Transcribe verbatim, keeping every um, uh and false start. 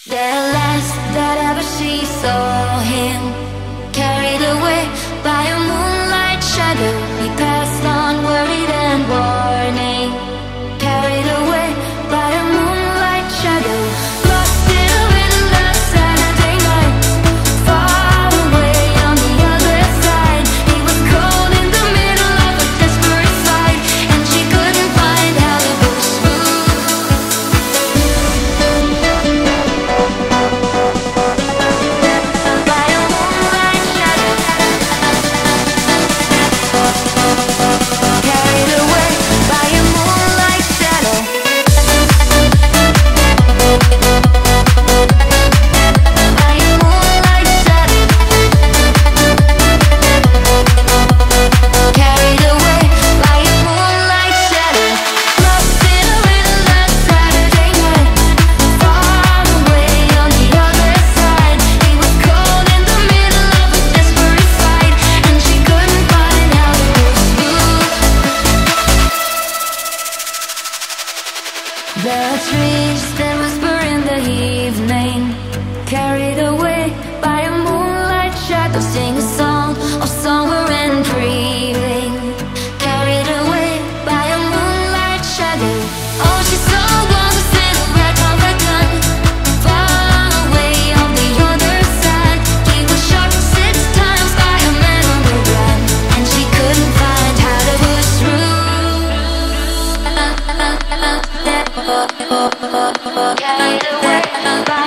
The last that ever she saw him, carried away by a moonlight shadow. He passed on worried and warning, carried away by a moonlight shadow. Lost in a windless Saturday night, far away on the other side. He was cold in the middle of a desperate fight, and she couldn't find how to push through. By a moonlight shadow, carried away by a moonlight shadow. By a moonlight shadow, carried away by a moonlight shadow. Lost in a windless Saturday night, far away on the other side. He was cold in the middle of a desperate fight, and she couldn't find how to push through. The trees that whisper in the evening, carried away by a moonlight shadow, sing a song of summer and grieving, carried away by a moonlight shadow. Oh, she saw one silhouette of a gun, far away on the other side. He was shot six times by a man on the run, and she couldn't find how to push through. Carried away by